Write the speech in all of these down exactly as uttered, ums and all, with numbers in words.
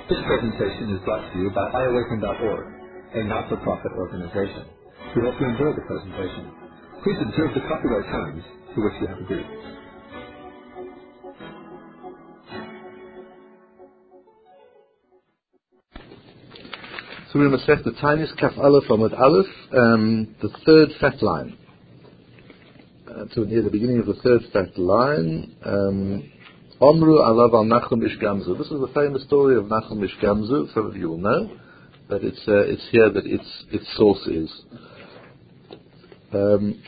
This presentation is brought to you by i awaken dot org, a not-for-profit organization. We hope you enjoy the presentation. Please observe the copyright terms to which you have agreed. So we're going to set the Tainis Kaf Aleph Amud Aleph, um, the third fat line. Uh, so near the beginning of the third fat line, um, Omru Alav al Nachum Ish Gamzu. This is the famous story of Nachum Ish Gamzu. Some of you will know, but it's uh, it's here that its its source is. Um,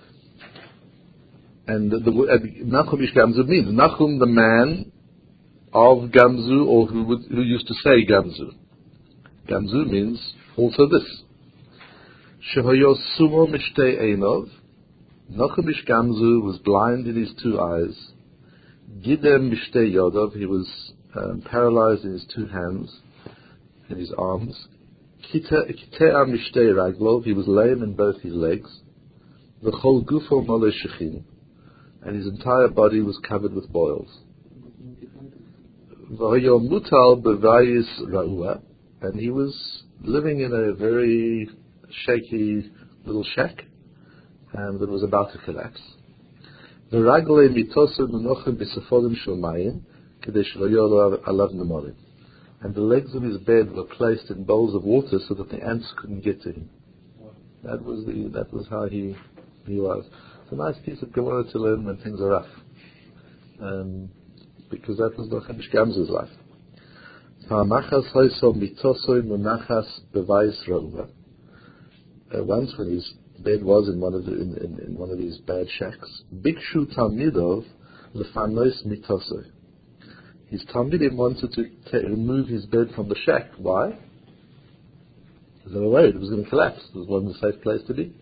and the, the uh, Nachum Ish Gamzu means Nachum, the man of Gamzu, or who would, who used to say Gamzu. Gamzu means also this. Shehoyo Sumo Mishtei Einov. Nachum Ish Gamzu was blind in his two eyes. Gidem Mishtei Yodov, he was um, paralyzed in his two hands, in his arms. Kitea Mishtei Raglov, he was lame in both his legs. V'chol Gufo Mole Shechin, and his entire body was covered with boils. V'hoyo Mutal Bevayis Ra'ua, and he was living in a very shaky little shack um, that was about to collapse. The ragle mitosa nunochim b'sefodim shulmayim kedei shelo yolo alav nemorim, and the legs of his bed were placed in bowls of water so that the ants couldn't get to him. That was the that was how he he was. It's a nice piece of Gemara to learn when things are rough, um, because that was Nachum Ish Gamzu's life. Uh, once when his bed was in one of the, in, in, in one of these bad shacks, Bikshu Talmidov lefanos mitosoi. His Talmidim wanted to t- remove his bed from the shack. Why? Because they were worried it was going to collapse. It wasn't a safe place to be.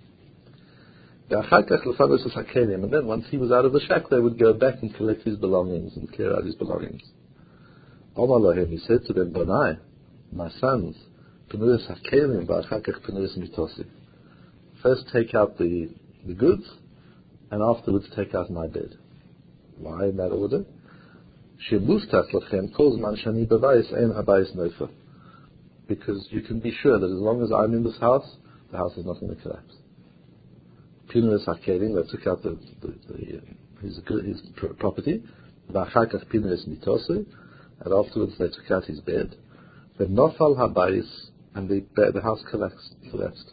And then once he was out of the shack, they would go back and collect his belongings and clear out his belongings. Omar Lohem, he said to them, Bonai, my sons, Penuris HaKelim v'achakach Penuris Mitosi. First take out the, the goods, and afterwards take out my bed. Why in that order? Shemustas lachem kol zman shani b'vayis ein habayis nofer. Because you can be sure that as long as I'm in this house, the house is not going to collapse. Penuris HaKelim, they took out the, the, the, his, his property, v'achakach Penuris Mitosi, and afterwards they took out his bed. The nofal habayis, and the, the house collapsed. collapsed.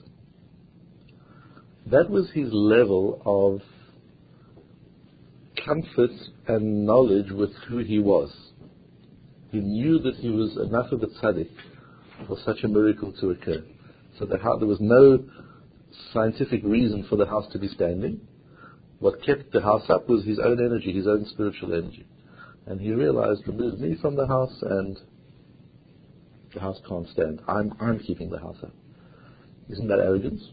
That was his level of comfort and knowledge with who he was. He knew that he was enough of a tzaddik for such a miracle to occur. So the house, there was no scientific reason for the house to be standing. What kept the house up was his own energy, his own spiritual energy. And he realized, remove me from the house and the house can't stand. I'm I'm keeping the house up. Isn't that arrogance?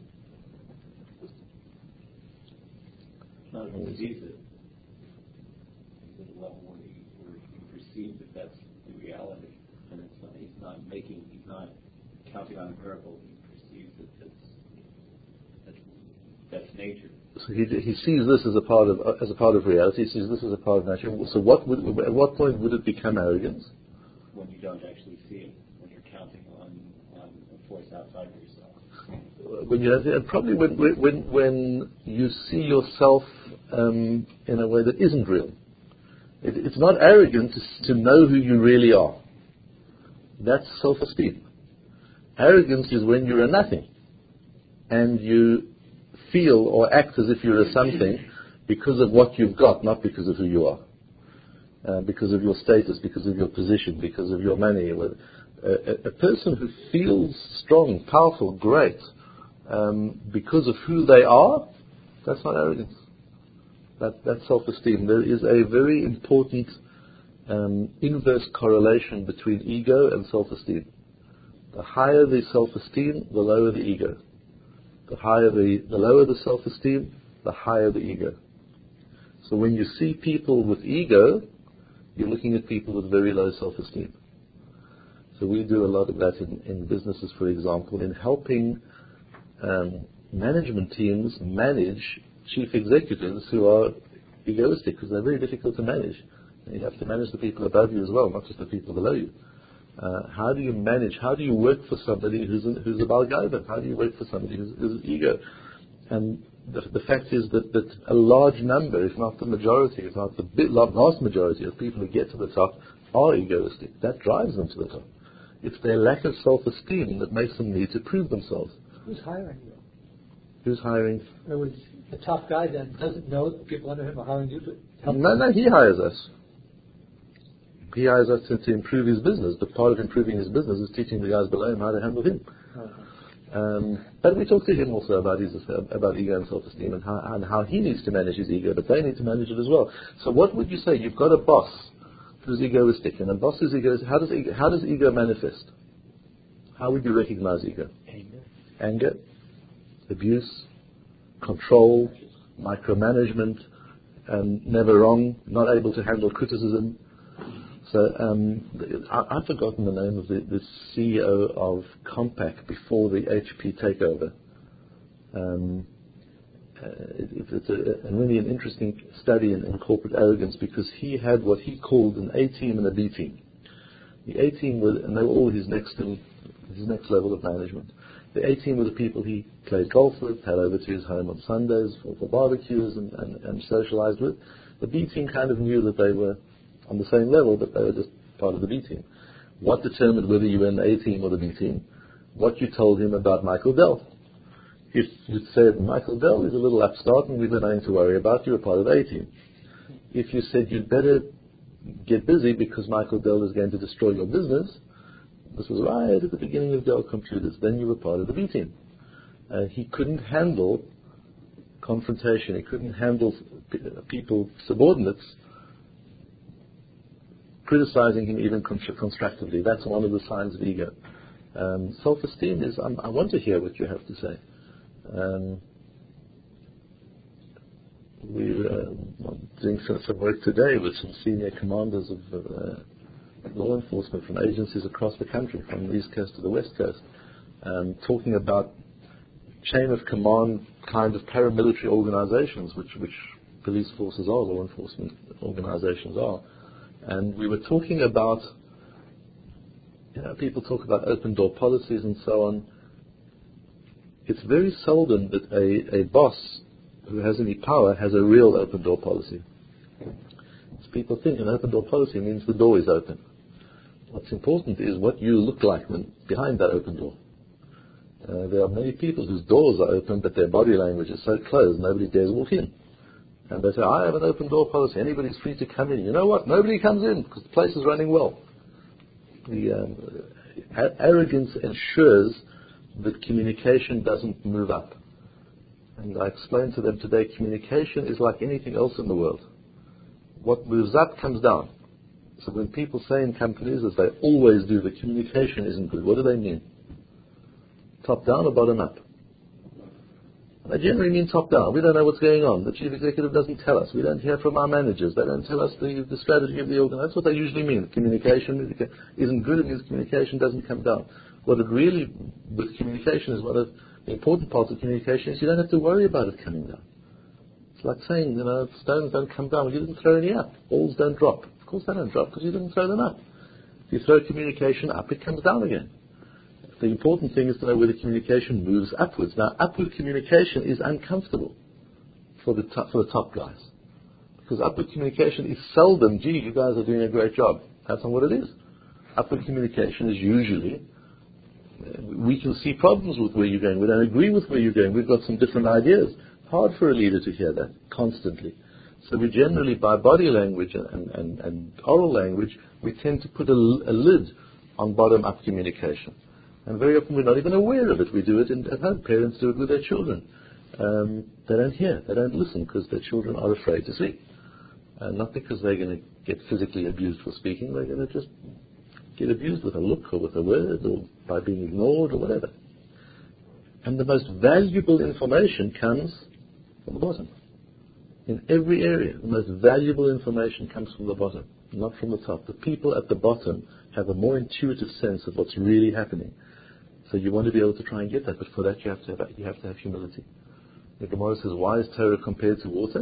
Not if he perceives it. He's at a level where he, where he perceives that that's the reality. And it's not, he's not making, he's not counting on a miracle. He perceives that that's, that's, that's nature. So he he sees this as a part of as a part of reality. He sees this as a part of nature. So what would, at what point would it become arrogance? When you don't actually see it, when you're counting on, on a force outside of yourself. When you have, and probably when when when you see yourself um, in a way that isn't real. It, it's not arrogant to, to know who you really are. That's self-esteem. Arrogance is when you're a nothing, and you feel or act as if you're a something because of what you've got, not because of who you are. Uh, because of your status, because of your position, because of your money. A, a, a person who feels strong, powerful, great, um, because of who they are, that's not arrogance. That, that's self-esteem. There is a very important um, inverse correlation between ego and self-esteem. The higher the self-esteem, the lower the ego. The higher the, the lower the self-esteem, the higher the ego. So when you see people with ego, you're looking at people with very low self-esteem. So we do a lot of that in, in businesses, for example, in helping um, management teams manage chief executives who are egoistic, because they're very difficult to manage. And you have to manage the people above you as well, not just the people below you. Uh, how do you manage, how do you work for somebody who's, a, who's a Balgaiva? How do you work for somebody who's, who's an ego? And the, the fact is that, that a large number, if not the majority, if not the bit, vast majority of people who get to the top are egoistic. That drives them to the top. It's their lack of self-esteem that makes them need to prove themselves. Who's hiring you? Who's hiring? In other words, the top guy then doesn't know that people under him are hiring you to help. No, no, he hires us. He hires us to, to improve his business, but part of improving his business is teaching the guys below him how to handle him. Uh-huh. Um, but we talk to him also about his about ego and self-esteem and how, and how he needs to manage his ego, but they need to manage it as well. So what would you say? You've got a boss who's egoistic, and a boss who's egoistic. How does ego, how does ego manifest? How would you recognize ego? Anger. Anger, abuse, control, micromanagement, um, never wrong, not able to handle criticism. So um, I, I've forgotten the name of the, the C E O of Compaq before the H P takeover. Um, uh, it, it's a, a really an interesting study in, in corporate arrogance, because he had what he called an A team and a B team. The A team were, and they were all his next his next level of management. The A team were the people he played golf with, had over to his home on Sundays for, for barbecues and, and, and socialized with. The B team kind of knew that they were on the same level, but they were just part of the B team. What determined whether you were in the A team or the B team? What you told him about Michael Dell. If you said, Michael Dell is a little upstart and we've got nothing to worry about, you were part of the A team. If you said you'd better get busy because Michael Dell is going to destroy your business, this was right at the beginning of Dell Computers, then you were part of the B team. Uh, he couldn't handle confrontation, he couldn't handle p- people, subordinates, criticizing him even constructively. That's one of the signs of ego. Um, self-esteem is, um, I want to hear what you have to say. Um, we were uh, doing some, some work today with some senior commanders of uh, law enforcement from agencies across the country, from the East Coast to the West Coast, um, talking about chain of command kind of paramilitary organizations, which, which police forces are, law enforcement organizations are. And we were talking about, you know, people talk about open door policies and so on. It's very seldom that a, a boss who has any power has a real open door policy. So people think an open door policy means the door is open. What's important is what you look like when behind that open door. Uh, there are many people whose doors are open, but their body language is so closed, nobody dares walk in. And they say, I have an open door policy. Anybody's free to come in. You know what? Nobody comes in because the place is running well. The um, a- arrogance ensures that communication doesn't move up. And I explained to them today, communication is like anything else in the world. What moves up comes down. So when people say in companies, as they always do, that communication isn't good, what do they mean? Top down or bottom up? They generally mean top down. We don't know what's going on. The chief executive doesn't tell us. We don't hear from our managers. They don't tell us the, the strategy of the organization. That's what they usually mean. Communication isn't good. It means communication doesn't come down. What it really, with communication, is one of the important parts of communication is you don't have to worry about it coming down. It's like saying, you know, stones don't come down. Well, you didn't throw any up. Balls don't drop. Of course they don't drop because you didn't throw them up. If you throw communication up, it comes down again. The important thing is to know whether communication moves upwards. Now, upward communication is uncomfortable for the top, for the top guys, because upward communication is seldom, gee, you guys are doing a great job. That's not what it is. Upward communication is usually, uh, we can see problems with where you're going. We don't agree with where you're going. We've got some different ideas. Hard for a leader to hear that constantly. So we generally, by body language and, and, and oral language, we tend to put a, a lid on bottom-up communication. And very often we're not even aware of it. We do it in, at home. Parents do it with their children. Um, they don't hear. They don't listen because their children are afraid to speak. Uh, not because they're going to get physically abused for speaking. They're going to just get abused with a look or with a word or by being ignored or whatever. And the most valuable information comes from the bottom. In every area, the most valuable information comes from the bottom, not from the top. The people at the bottom have a more intuitive sense of what's really happening. So you want to be able to try and get that, but for that you have to have, you have to have humility. The Gemara says, why is Torah compared to water?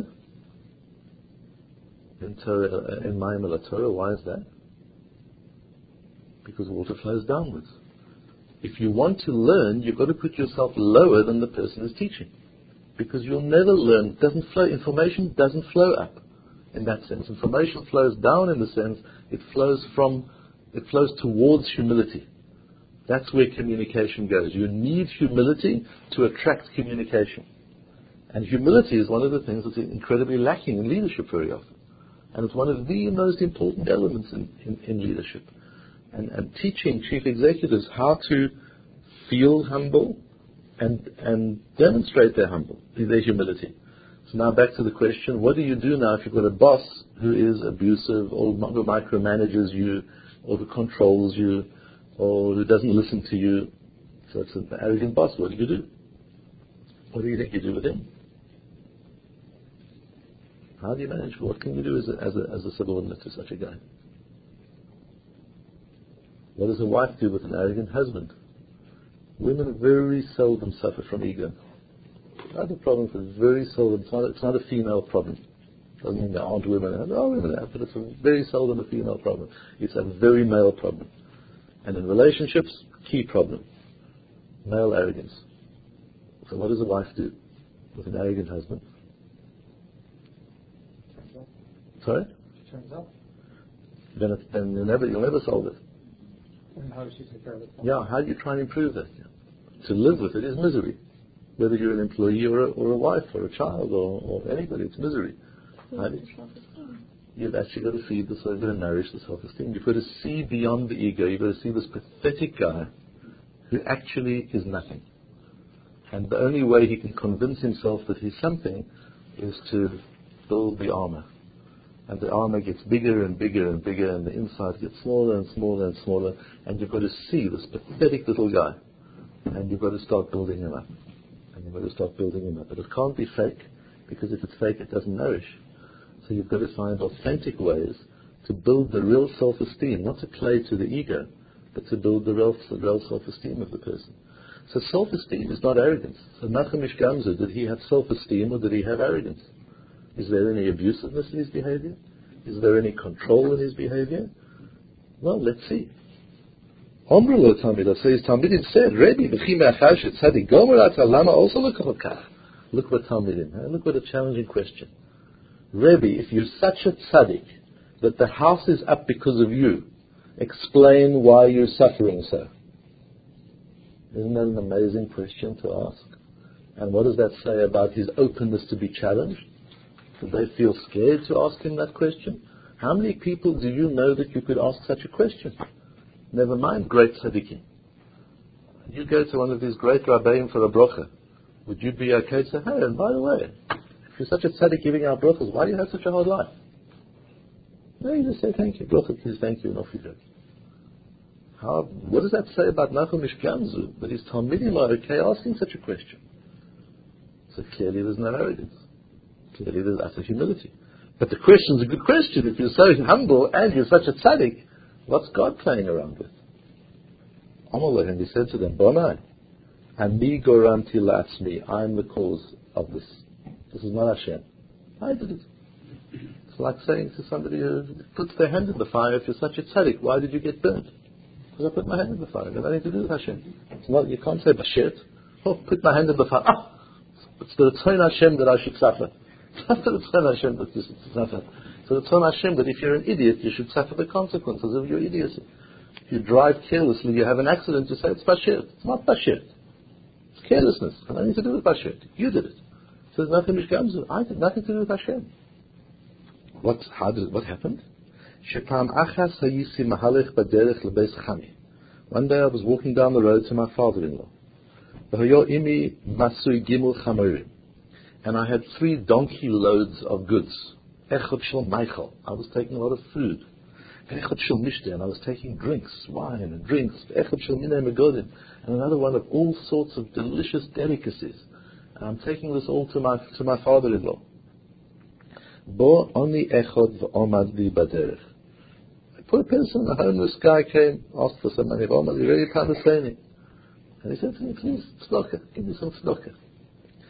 In Torah, in Mayim al Torah, why is that? because water flows downwards. If you want to learn, you've got to put yourself lower than the person who's teaching, because you'll never learn. It doesn't flow. Information doesn't flow up in that sense. Information flows down in the sense it flows from, it flows towards humility. That's where communication goes. You need humility to attract communication. And humility is one of the things that's incredibly lacking in leadership very often. And it's one of the most important elements in, in, in leadership. And, and teaching chief executives how to feel humble and, and demonstrate their humble, their humility. So now back to the question, what do you do now if you've got a boss who is abusive or who micromanages you or who controls you or who doesn't listen to you? So it's an arrogant boss. What do you do? What do you think you do with him? How do you manage? What can you do as a, as a, as a subordinate to such a guy? What does a wife do with an arrogant husband? Women very seldom suffer from ego. Not a problem, but very seldom. It's not, it's not a female problem. Doesn't mean there aren't women. There are women out, but it's a very seldom a female problem. It's a very male problem. And in relationships, key problem. Male arrogance. So what does a wife do with an arrogant husband? Sorry? Turns out. Then, it's, then you'll never, you'll never solve it. And how does she take care of it? Yeah, how do you try and improve that? To live with it is misery. Whether you're an employee or a, or a wife or a child or, or anybody, it's misery. How do you, you've actually got to feed the soul, you've got to nourish the self-esteem. You've got to see beyond the ego. You've got to see this pathetic guy who actually is nothing. And the only way he can convince himself that he's something is to build the armor. And the armor gets bigger and bigger and bigger, and the inside gets smaller and smaller and smaller, and you've got to see this pathetic little guy, and you've got to start building him up. And you've got to start building him up. But it can't be fake, because if it's fake, it doesn't nourish. So you've got to find authentic ways to build the real self-esteem, not to play to the ego, but to build the real, the real self-esteem of the person. So self-esteem is not arrogance. So Nachum Gamzu, did he have self-esteem or did he have arrogance? Is there any abusiveness in his behavior? Is there any control in his behavior? Well, let's see. Omru lo Talmid, so his Talmidim said, Rebbe, b'chi me'achar she'tzadik gomer ata lama also l'kol kach. Look what Talmidim, look what a challenging question. Rebbe, if you're such a tzaddik that the house is up because of you, explain why you're suffering so. Isn't that an amazing question to ask? And what does that say about his openness to be challenged? Did they feel scared to ask him that question? How many people do you know that you could ask such a question? Never mind great tzaddikim. You go to one of these great rabbeim for a brocha. Would you be okay to say, hey, and by the way, if you're such a tzaddik giving out brochas, why do you have such a hard life? No, you just say thank you. Brocha, please, thank you, and off you go. How, what does that say about Nachum Gamzu? That his Talmidim are okay asking such a question. So clearly there's no arrogance. Clearly there's utter humility. But the question's a good question. If you're so humble and you're such a tzaddik, what's God playing around with? Amalek, and he said to them, Bonai, Ani goramti la'atzmi, I'm the cause of this. This is not Hashem. I did it. It's like saying to somebody who puts their hand in the fire, if you're such a tzaddik, why did you get burnt? Because I put my hand in the fire. It has nothing to do with Hashem. It's not, you can't say Bashert. Oh, put my hand in the fire. Ah! It's the Tzon Hashem that I should suffer. It's not the Tzon Hashem that you should suffer. So the Tzon Hashem that if you're an idiot, you should suffer the consequences of your idiocy. If you drive carelessly, you have an accident, you say it's Bashert. It's not Bashert. It's carelessness. It has nothing to do with Bashert. You did it. So there's nothing which comes. I did nothing to do with Hashem. What, how did it, what happened? One day I was walking down the road to my father-in-law. And I had three donkey loads of goods. I was taking a lot of food. And I was taking drinks, wine and drinks. And another one of all sorts of delicious delicacies. And I'm taking this all to my to my father-in-law. Bo oni echod v'omad li baderech. A poor person, a homeless guy came, asked for some money. V'omad li really pandaseni. And he said to me, please, tzedakah, give me some tzedakah.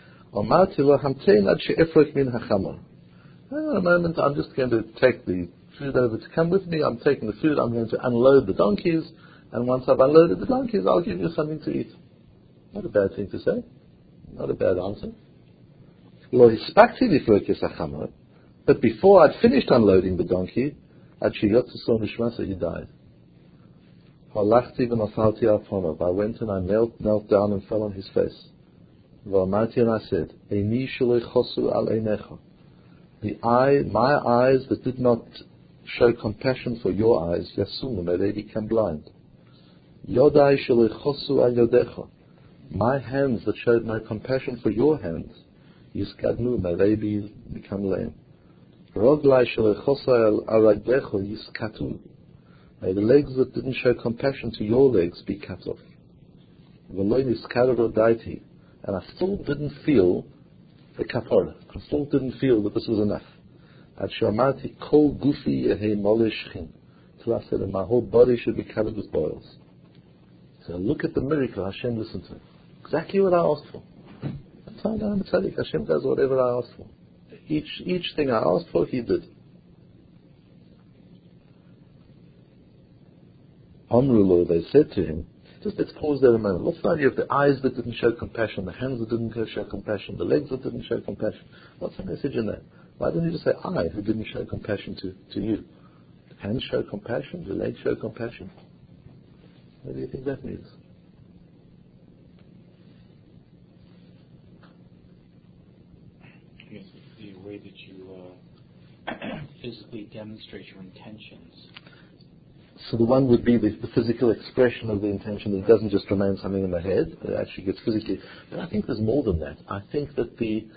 Omarti lo hamtein ad she'efrek min hachamor. In a moment, I'm just going to take the food over to come with me. I'm taking the food. I'm going to unload the donkeys. And once I've unloaded the donkeys, I'll give you something to eat. Not a bad thing to say. Not a bad answer. Lo hispakti lifrok yisachamot. But before I'd finished unloading the donkey, at sheyotzeso nishmasa, he died. Halachti v'nafalti al panav. I went and I knelt, knelt down and fell on his face. V'amarti, and I said, Eini sheloi chosu al einecha. The eye, my eyes that did not show compassion for your eyes, yasunu, may they become blind. Yodai sheloi chosu al yodecha. My hands that showed no compassion for your hands, yiskadnu, may they be, become lame. Roglai sheloi chosu al raglecha, yiskatu. May the legs that didn't show compassion to your legs be cut off. V'loi niskadro daiti. And I still didn't feel the kapara. I still didn't feel that this was enough. Ad shamarti kol gufi yehe moleshchin. Till I said that my whole body should be covered with boils. So look at the miracle Hashem listened to. Exactly what I asked for. That's why I'm a tzaddik. Hashem does whatever I asked for. Each each thing I asked for, He did. Amrullah, they said to him, just let's pause there a moment. What's the idea of the eyes that didn't show compassion, the hands that didn't show compassion, the legs that didn't show compassion? What's the message in that? Why don't you just say, I, who didn't show compassion to, to you? The hands show compassion, the legs show compassion. What do you think that means? I guess it's the way that you uh, physically demonstrate your intentions. So the one would be the, the physical expression of the intention that doesn't just remain something in the head, it actually gets physically. But I think there's more than that. I think that the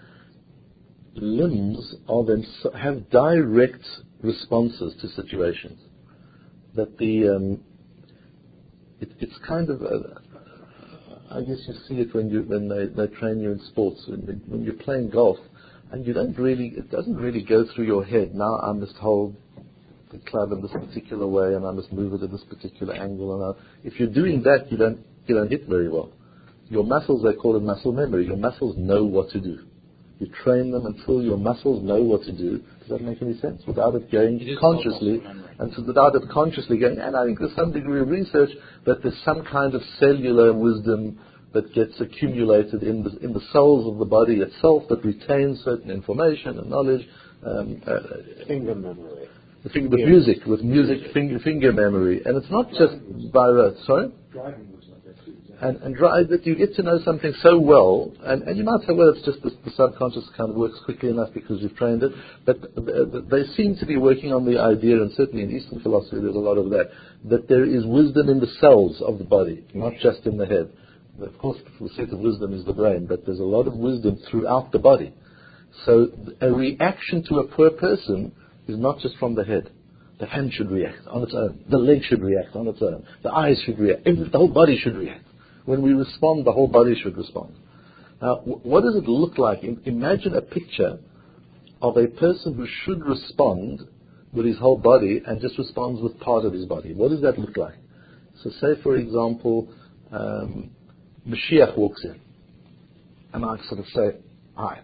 limbs are them, have direct responses to situations. That the um, it, it's kind of a, I guess you see it when you when they, they train you in sports, when, they, when you're playing golf, and you don't really it doesn't really go through your head. Now I must hold the club in this particular way, and I must move it at this particular angle. And I, if you're doing that, you don't you don't hit very well. Your muscles, they call it muscle memory. Your muscles know what to do. You train them until your muscles know what to do. Does that make any sense? Without it going it consciously, and so without it consciously going. And I think there's some degree of research that there's some kind of cellular wisdom that gets accumulated in the in the cells of the body itself that retains certain information and knowledge. Um, uh, Finger memory. The finger, with music, with music, finger, finger memory, and it's not just by rote. Sorry. Driving was like that too. And and drive that you get to know something so well, and, and you might say, well, it's just the, the subconscious kind of works quickly enough because you've trained it. But they seem to be working on the idea, and certainly in Eastern philosophy, there's a lot of that, that there is wisdom in the cells of the body, not just in the head. Of course, the seat of wisdom is the brain, but there's a lot of wisdom throughout the body. So a reaction to a poor person is not just from the head. The hand should react on its own. The leg should react on its own. The eyes should react. The whole body should react. When we respond, the whole body should respond. Now, w- what does it look like? I- imagine a picture of a person who should respond with his whole body and just responds with part of his body. What does that look like? So say, for example, um, Mashiach walks in. And I sort of say, hi.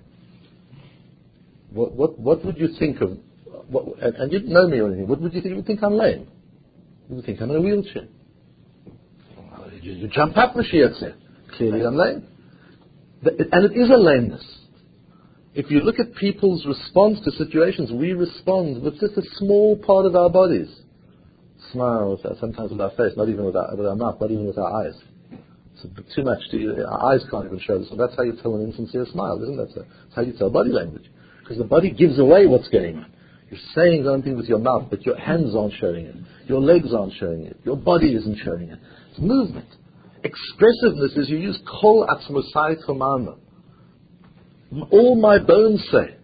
What, what, what would you think of What, and, and you didn't know me or anything, what would you think? You would think I'm lame. You would think I'm in a wheelchair. Well, you, you jump up, Mashiach said. Clearly I'm lame. And it is a lameness. If you look at people's response to situations, we respond with just a small part of our bodies. Smile with our, sometimes with our face, not even with our, with our mouth, not even with our eyes. It's a bit too much to you. Our eyes can't even show this. So that's how you tell an insincere smile, isn't that so? That's how you tell body language. Because the body gives away what's going on. You're saying something with your mouth, but your hands aren't showing it. Your legs aren't showing it. Your body isn't showing it. It's movement. Expressiveness is you use kol atzmosai tomana. All my bones say.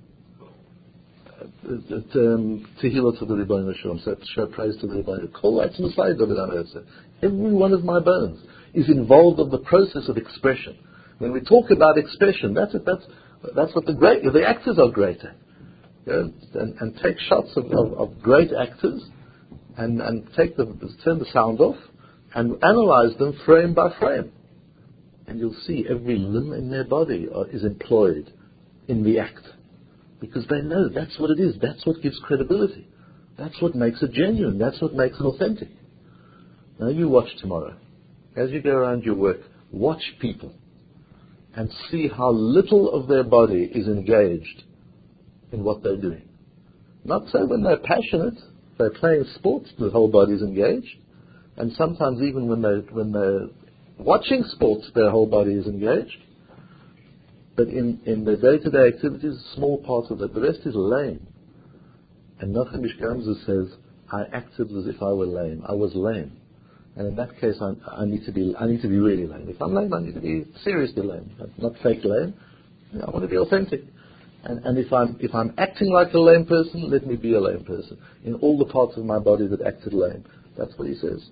Tehillah to the Rebbeinu Shalom. So show praise to the Rebbeinu. Kol atzmosai David. Every one of my bones is involved in the process of expression. When we talk about expression, that's it. That's that's what the great the actors are great at. Yeah, and, and take shots of, of, of great actors and, and take the, turn the sound off and analyze them frame by frame. And you'll see every limb in their body are, is employed in the act. Because they know that's what it is. That's what gives credibility. That's what makes it genuine. That's what makes it authentic. Now you watch tomorrow. As you go around your work, watch people and see how little of their body is engaged in what they're doing. Not so when they're passionate, they're playing sports, the whole body's engaged. And sometimes even when they're, when they're watching sports, their whole body is engaged. But in, in the day-to-day activities, a small part of it, the rest is lame. And Nachum Ish Gamzu says, I acted as if I were lame. I was lame. And in that case, I, I need to be I need to be really lame. If I'm lame, I need to be seriously lame, not fake lame. I want to be authentic. And, and if I'm if I'm acting like a lame person, let me be a lame person in all the parts of my body that acted lame. That's what he says.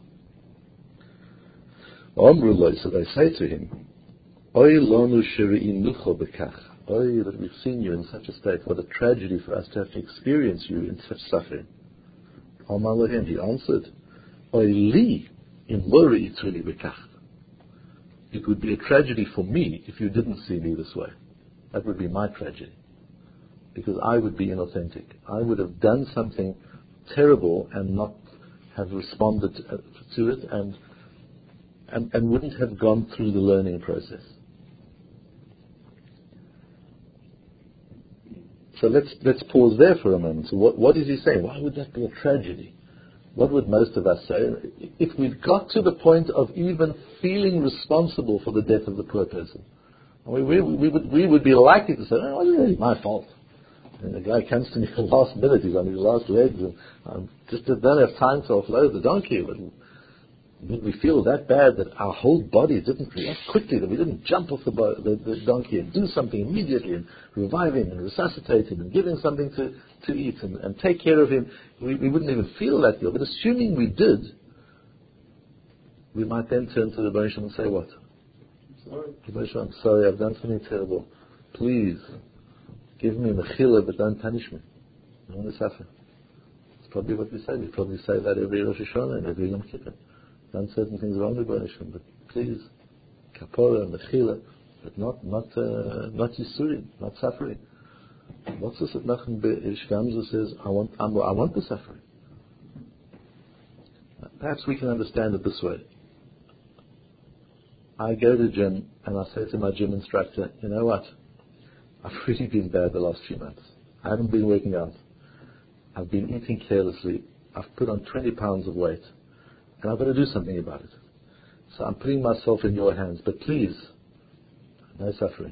So they say to him, Oy lonu sheri'inucho bekach. Oy, that we've seen you in such a state. What a tragedy for us to have to experience you in such suffering. Amar lahem, he answered, Oy li in lori'ituli bekach. It would be a tragedy for me if you didn't see me this way. That would be my tragedy. Because I would be inauthentic. I would have done something terrible and not have responded to it and, and, and wouldn't have gone through the learning process. So let's let's pause there for a moment. So what, what is he saying? Why would that be a tragedy? What would most of us say? If we'd got to the point of even feeling responsible for the death of the poor person, we, we, we, would, we would be likely to say, oh, it's really my fault. And the guy comes to me at the last minute, he's on his last legs, and I just don't have time to offload the donkey. But would we feel that bad that our whole body didn't react quickly, that we didn't jump off the, bo- the, the donkey and do something immediately and revive him and resuscitate him and give him something to, to eat and, and take care of him? We, we wouldn't even feel that guilt. But assuming we did, we might then turn to the Rebbeinu Shalom and say, what? Sorry. Rebbeinu Shalom, I'm sorry, I've done something terrible. Please, give me mechila, but don't punish me. I want to suffer. It's probably what we say. We probably say that every Rosh Hashanah and every Yom Kippur. Done certain things wrong with Rebbeinu Shalom, but please, kapora, mechila, but not not uh, not yisurim, not suffering. What's this that Nachum Ish Gamzu says? I want I'm, I want the suffering. Perhaps we can understand it this way. I go to the gym and I say to my gym instructor, you know what? I've really been bad the last few months. I haven't been working out. I've been eating carelessly. I've put on twenty pounds of weight. And I've got to do something about it. So I'm putting myself in your hands. But please, no suffering.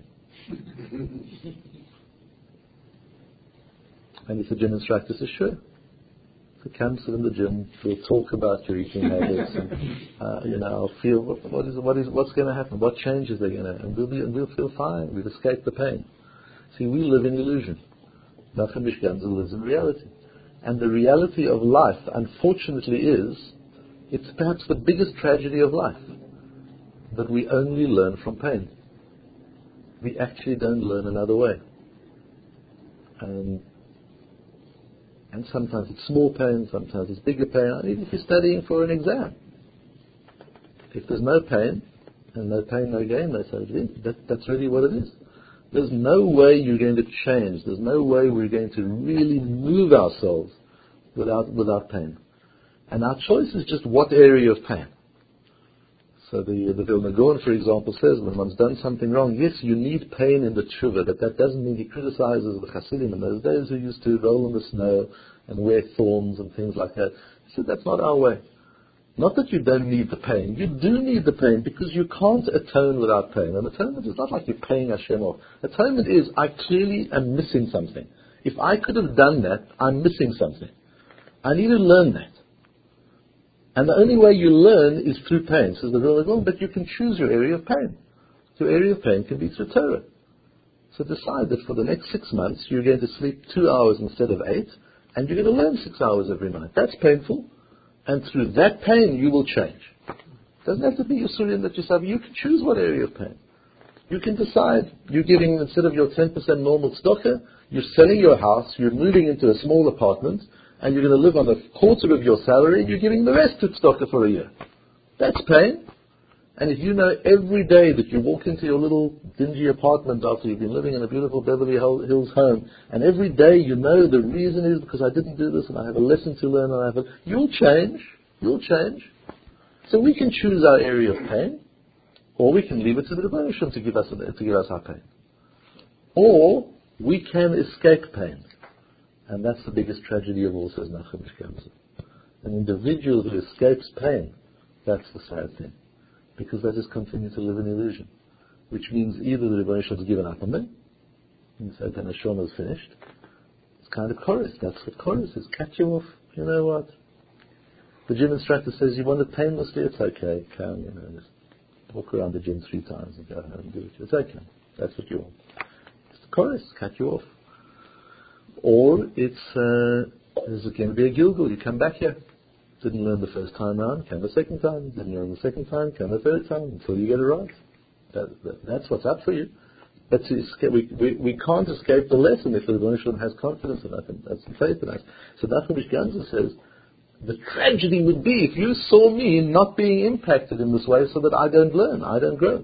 And if the gym instructor says, sure. So come sit in the gym. We'll talk about your eating habits. And, uh, you know, I'll feel what, what is what is what's going to happen. What changes are going to, and we'll be and we'll feel fine. We've escaped the pain. See, we live in illusion. Nachum Ish Gamzu lives in reality, and the reality of life, unfortunately, is it's perhaps the biggest tragedy of life that we only learn from pain. We actually don't learn another way. And, and sometimes it's small pain, sometimes it's bigger pain, even if you're studying for an exam. If there's no pain, and no pain, no gain, they say, that, that's really what it is. There's no way you're going to change. There's no way we're going to really move ourselves without without pain. And our choice is just what area of pain. So the the Vilna Gaon, for example, says when one's done something wrong, yes, you need pain in the tshuva, but that doesn't mean he criticizes the Hasidim in those days who used to roll in the snow and wear thorns and things like that. He said that's not our way. Not that you don't need the pain. You do need the pain because you can't atone without pain. And atonement is not like you're paying Hashem off. Atonement is, I clearly am missing something. If I could have done that, I'm missing something. I need to learn that. And the only way you learn is through pain. Says the Vilna Gaon, but you can choose your area of pain. Your area of pain can be through Torah. So decide that for the next six months, you're going to sleep two hours instead of eight, and you're going to learn six hours every night. That's painful. And through that pain, you will change. It doesn't have to be your Suryan that you suffer. You can choose what area of pain. You can decide. You're giving, instead of your ten percent normal tzedakah, you're selling your house, you're moving into a small apartment, and you're going to live on a quarter of your salary, and you're giving the rest to tzedakah for a year. That's pain. And if you know every day that you walk into your little dingy apartment after you've been living in a beautiful Beverly Hills home, and every day you know the reason is because I didn't do this and I have a lesson to learn, and I have a, you'll change. You'll change. So we can choose our area of pain, or we can leave it to the Rebbeinu Shalom to give us to give us our pain, or we can escape pain, and that's the biggest tragedy of all, says Nachum Ish Gamzu. An individual who escapes pain, that's the sad thing. Because they just continue to live in illusion. Which means either the Rebbeinu Shalom has given up on them, and said the Neshama is finished. It's kind of chorus. That's what chorus is. Catch you off. You know what? The gym instructor says you want it painlessly, it's okay. Come, you know, just walk around the gym three times and go home and do it. It's okay. That's what you want. It's the chorus. Cut you off. Or it's uh, there's going to be a Gilgul. You come back here. Didn't learn the first time round, come the second time. Didn't learn the second time, come the third time, until you get it right. That, that, that's what's up for you. But to escape, we, we, we can't escape the lesson if the Rebbeinu Shalom has confidence in us and has faith in us. So Nachum Ish Gamzu says, the tragedy would be if you saw me not being impacted in this way so that I don't learn, I don't grow.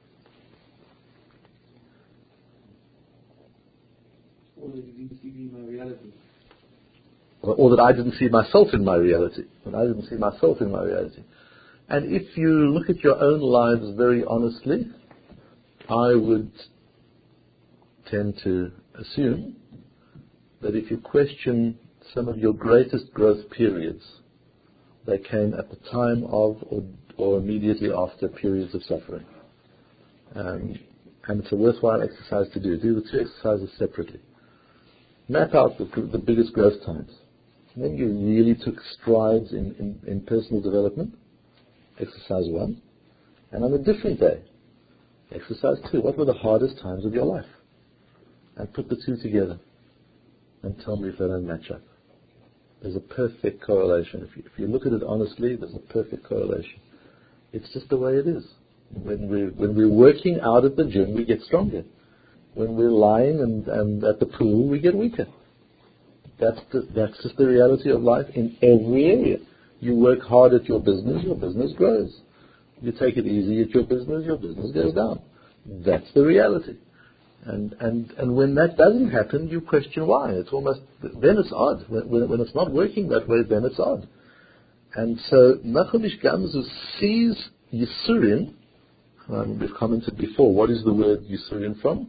Or that you didn't see me in my reality. Or, or that I didn't see myself in my reality. That I didn't see myself in my reality. And if you look at your own lives very honestly, I would tend to assume that if you question some of your greatest growth periods, they came at the time of or, or immediately after periods of suffering. Um, and it's a worthwhile exercise to do. Do the two exercises separately. Map out the, the biggest growth times. When you really took strides in, in, in personal development, exercise one. And on a different day, exercise two. What were the hardest times of your life? And put the two together and tell me if they don't match up. There's a perfect correlation. If you, if you look at it honestly, there's a perfect correlation. It's just the way it is. When we're, when we're working out at the gym, we get stronger. When we're lying and, and at the pool, we get weaker. That's the, that's just the reality of life in every area. You work hard at your business, your business grows. You take it easy at your business, your business goes down. That's the reality. And and and when that doesn't happen, you question why. It's almost, then it's odd. When, when it's not working that way, then it's odd. And so Nachum Ish Gamzu sees Yisurin. Um, we've commented before. What is the word Yisurin from?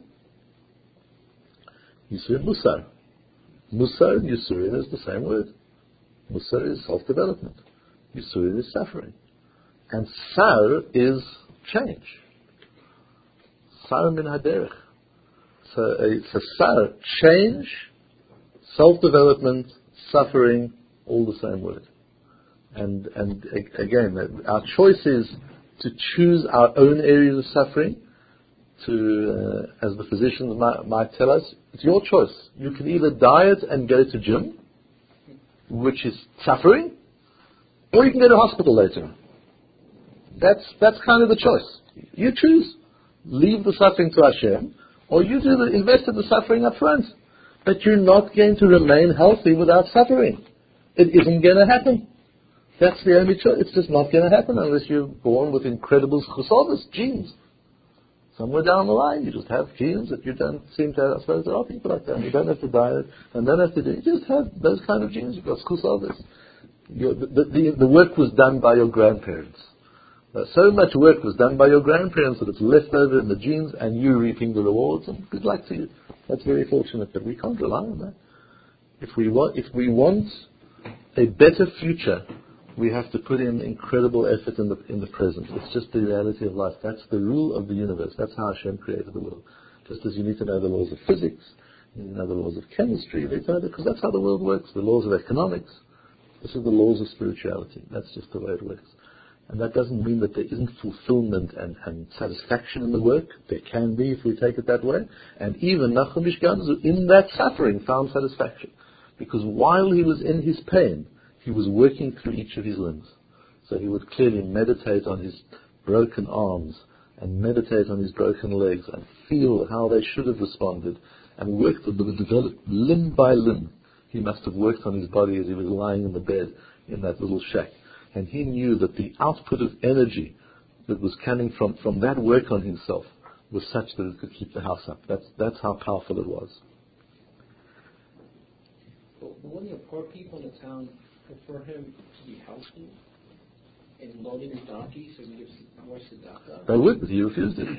Yisurin Musar. Musar and Yisurin is the same word. Musar is self-development. Yisurin is suffering. And Sar is change. Sar min haderech. So it's a Sar, change, self-development, suffering, all the same word. And and again, our choice is to choose our own areas of suffering. To, uh, as the physicians might, might tell us, it's your choice. You can either diet and go to gym, which is suffering, or you can go to hospital later. That's that's kind of the choice. You choose. Leave the suffering to Hashem, or you do the, invest in the suffering up front. But you're not going to remain healthy without suffering. It isn't going to happen. That's the only choice. It's just not going to happen unless you're born with incredible chusavos, genes. Somewhere down the line, you just have genes that you don't seem to have. I suppose there are people like that. You don't have to diet and don't have to do. You just have those kind of genes. You've got chusavos. The, the, the work was done by your grandparents. Uh, so much work was done by your grandparents that it's left over in the genes, and you reaping the rewards. And good luck to you. That's very fortunate, but we can't rely on that. If we want, if we want a better future, we have to put in incredible effort in the in the present. It's just the reality of life. That's the rule of the universe. That's how Hashem created the world. Just as you need to know the laws of physics, you need to know the laws of chemistry, because that's how the world works. The laws of economics. This is the laws of spirituality. That's just the way it works. And that doesn't mean that there isn't fulfillment and, and satisfaction in the work. There can be if we take it that way. And even Nachum Ish Gamzu, in that suffering, found satisfaction. Because while he was in his pain, he was working through each of his limbs. So he would clearly meditate on his broken arms and meditate on his broken legs and feel how they should have responded and work to develop limb by limb. He must have worked on his body as he was lying in the bed in that little shack. And he knew that the output of energy that was coming from, from that work on himself was such that it could keep the house up. That's, that's how powerful it was. But wouldn't the poor people in the town prefer him to be healthy and loading his donkey so he gives more tzedakah? They would, but he refused it.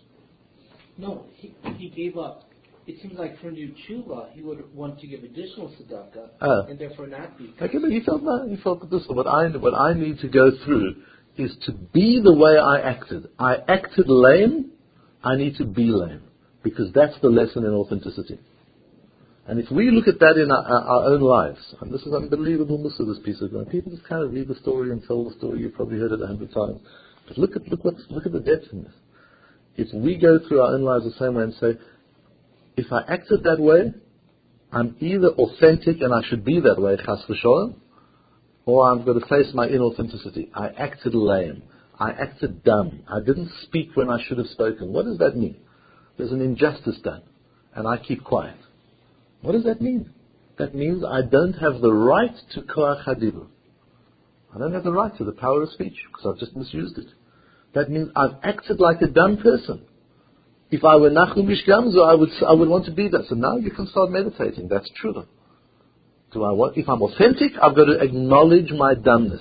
No, he, he gave up. It seems like for new tshuva, he would want to give additional tzedakah Ah. and therefore not be. Okay, but he felt no, he felt that this what I what I need to go through is to be the way I acted. I acted lame, I need to be lame. Because that's the lesson in authenticity. And if we look at that in our, our own lives, and this is unbelievable, most of this piece of going, people just kind of read the story and tell the story, you've probably heard it a hundred times. But look at look what look at the depth in this. If we go through our own lives the same way and say, if I acted that way, I'm either authentic and I should be that way, chas v'sholem, or I'm going to face my inauthenticity. I acted lame. I acted dumb. I didn't speak when I should have spoken. What does that mean? There's an injustice done, and I keep quiet. What does that mean? That means I don't have the right to koach hadibur. I don't have the right to the power of speech, because I've just misused it. That means I've acted like a dumb person. If I were Nachum Ish Gamzu, I would I would want to be that. So now you can start meditating. That's true. Do I want? If I'm authentic, I've got to acknowledge my dumbness.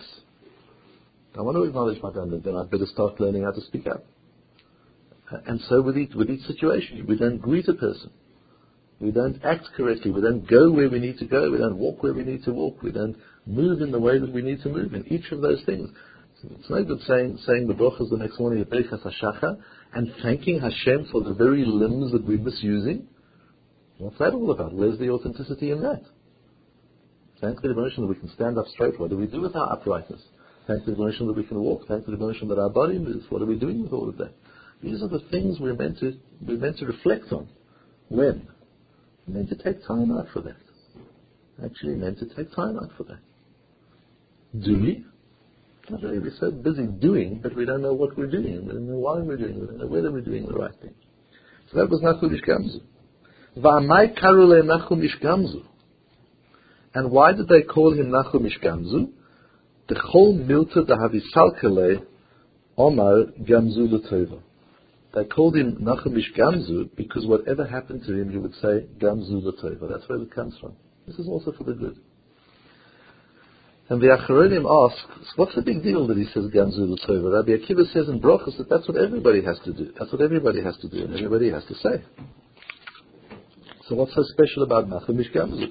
I want to acknowledge my dumbness. Then I'd better start learning how to speak up. And so with each with each situation, we don't greet a person. We don't act correctly. We don't go where we need to go. We don't walk where we need to walk. We don't move in the way that we need to move in each of those things. It's no good saying saying the brachas the next morning, Beichas HaShachar, and thanking Hashem for the very limbs that we're misusing. What's that all about? Where's the authenticity in that? Thank the emotion that we can stand up straight. What do we do with our uprightness? Thank the emotion that we can walk. Thank the emotion that our body moves. What are we doing with all of that? These are the things we're meant to we're meant to reflect on. When? We're meant to take time out for that. Actually meant to take time out for that. Do we? Not really. We're so busy doing, but we don't know what we're doing. We don't know why we're doing it. We don't know whether we're doing the right thing. So that was Nachum Ish Gamzu. V'amai karule Nachum Ish Gamzu. And why did they call him Nachum Ish Gamzu? The whole milta dahavisalkele Omar Gamzu l'tova. They called him Nachum Ish Gamzu because whatever happened to him, he would say Gamzu l'tova. That's where it comes from. This is also for the good. And the Acharonim asks, what's the big deal that he says Gamzu l'tova? Rabbi Akiva says in Brachos that that's what everybody has to do. That's what everybody has to do, and everybody has to say. So what's so special about Nachum Ish Gamzu?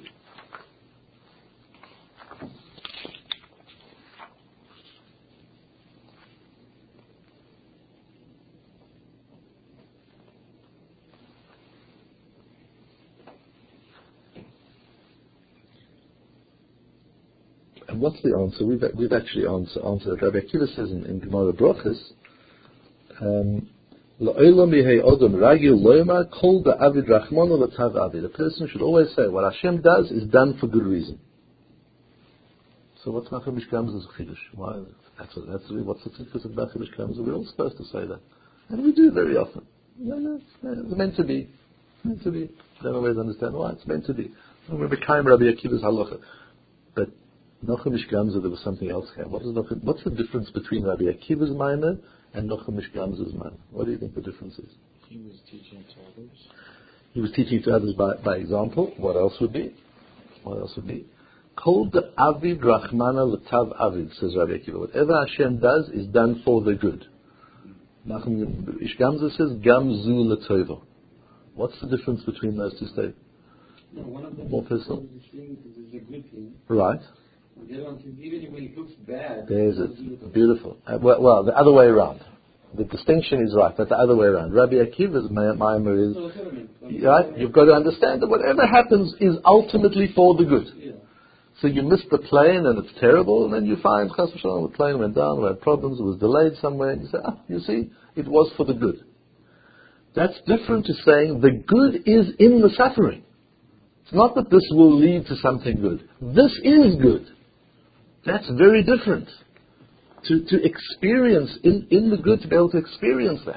And what's the answer? We've we've actually answer, answered it. Rabbi Akiva says in, in Gemara Brachos, um, a person should always say, what Hashem does is done for good reason. So what's Nachum Ish Gamzu's chiddush? Why? That's what, that's really what's the tzidkus of Nachum Ish Gamzu. We're all supposed to say that, and we do very often. No, no, it's meant to be. It's meant to be. I don't always understand why. It's meant to be. We became Rabbi Akiva's halacha, but Nachum Ish Gamzu, there was something else here. What is Nachum, what's the difference between Rabbi Akiva's minor and Nachum Ish Gamzu's minor? What do you think the difference is? He was teaching to others. He was teaching to others by, by example. What else would be? What else would be? Kol the Avid Rachmana L'Tav Avid, says Rabbi Akiva. Whatever Hashem does is done for the good. Nachum Ish Gamzu says Gamzu L'Tova. What's the difference between those two statements? No, one of them More personal. is a good thing. Right. The other one says even when it looks bad. There's it. Beautiful. Uh, well, well, the other way around. The distinction is right, but the other way around. Rabbi Akiva's maimer is, No, right? You've got to understand that whatever happens is ultimately for the good. Yeah. So you missed the plane and it's terrible, and then you find, chas v'shalom, the plane went down, we had problems, it was delayed somewhere, and you say, ah, you see, it was for the good. That's different to saying the good is in the suffering. It's not that this will lead to something good. This is good. That's very different. To to experience in, in the good, to be able to experience that.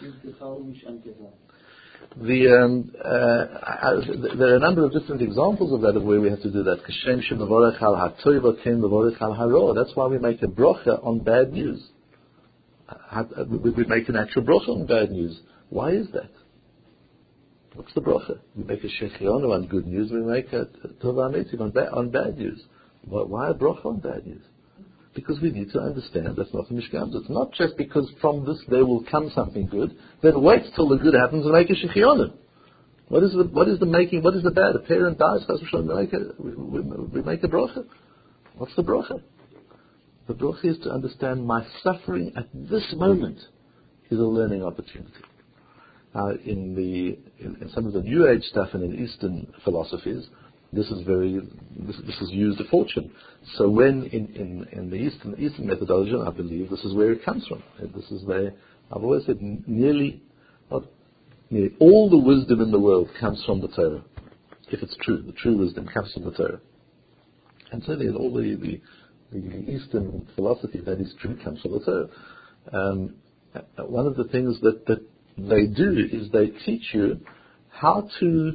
The um, uh, I, there are a number of different examples of that, of where we have to do that. Kashem shemevorech al hatoiva ken mevorech al haro. That's why we make a brocha on bad news. uh, we, we make an actual bracha on bad news. Why is that? What's the bracha? We make a shechionu on good news, we make a tova mitzvah on, ba- on bad news. Why, why a bracha on bad news? Because we need to understand that's not a mishkam. It's not just because from this there will come something good, then wait till the good happens and make a shechionu. What is the what is the making? What is the bad? A parent dies, we make a, we, we, we make a bracha. What's the bracha? The bracha is to understand my suffering at this moment is a learning opportunity. Uh, in the in, in some of the New Age stuff and in Eastern philosophies, this is very this, this is used a fortune. So when in, in, in the Eastern Eastern methodology, I believe this is where it comes from. This is where I've always said nearly, not nearly all the wisdom in the world comes from the Torah. If it's true, the true wisdom comes from the Torah. And certainly in all the, the, the Eastern philosophy that is true comes from the Torah. Um, one of the things that, that they do is they teach you how to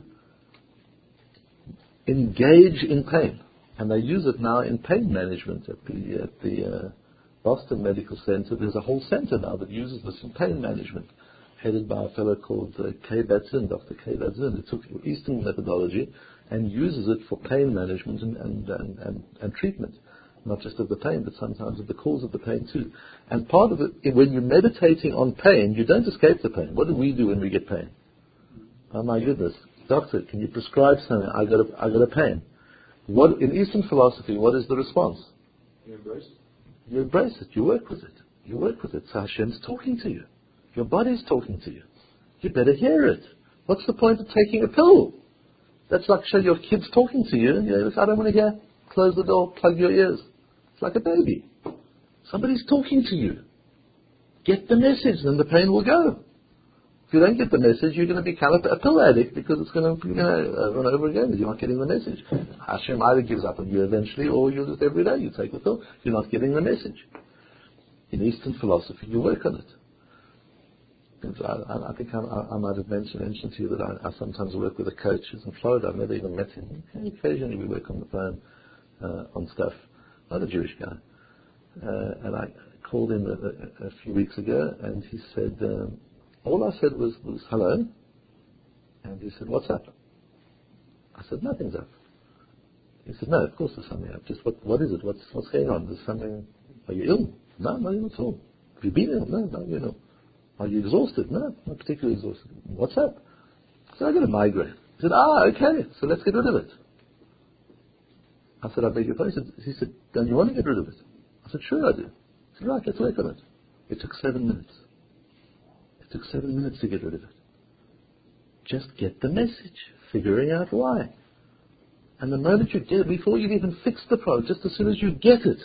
engage in pain, and they use it now in pain management at the at the uh, Boston Medical Center. There's a whole center now that uses this in pain management, headed by a fellow called uh, Kay Batzin, Doctor Kay Batzin, who took Eastern methodology and uses it for pain management and and, and, and and treatment, not just of the pain, but sometimes of the cause of the pain too. And part of it, when you're meditating on pain, you don't escape the pain. What do we do when we get pain? Oh my goodness, doctor, can you prescribe something? I got a, I got a pain. What in Eastern philosophy? What is the response? You embrace it. You embrace it. You work with it. You work with it. So Hashem's talking to you. Your body's talking to you. You better hear it. What's the point of taking a pill? That's like show your kids talking to you. You know, if I don't want to hear, close the door, plug your ears. It's like a baby. Somebody's talking to you. Get the message, then the pain will go. If you don't get the message, you're going to become a, a pill addict because it's going to, you know, over and over again. You're not getting the message. Hashem either gives up on you eventually, or you just every day you take the pill. You're not getting the message. In Eastern philosophy, you work on it. And I, I think I, I might have mentioned, mentioned to you that I, I sometimes work with a coach who's in Florida. I've never even met him. Occasionally we work on the phone uh, on stuff. Not a Jewish guy. Uh, and I called him a, a, a few weeks ago, and he said, um, all I said was, was hello. And he said, what's up? I said, nothing's up. He said, no, of course there's something up. Just what, what is it? What's, what's going on? There's something, are you ill? No, not ill at all. Have you been ill? No, not you ill. Are you exhausted? No, not particularly exhausted. What's up? I said, I got a migraine. He said, ah, okay, so let's get rid of it. I said, I beg your pardon. He said, he said, don't you want to get rid of it? I said, sure I do. He said, right, let's work on it. It took seven minutes. It took seven minutes to get rid of it. Just get the message, figuring out why. And the moment you get it, before you've even fixed the problem, just as soon as you get it,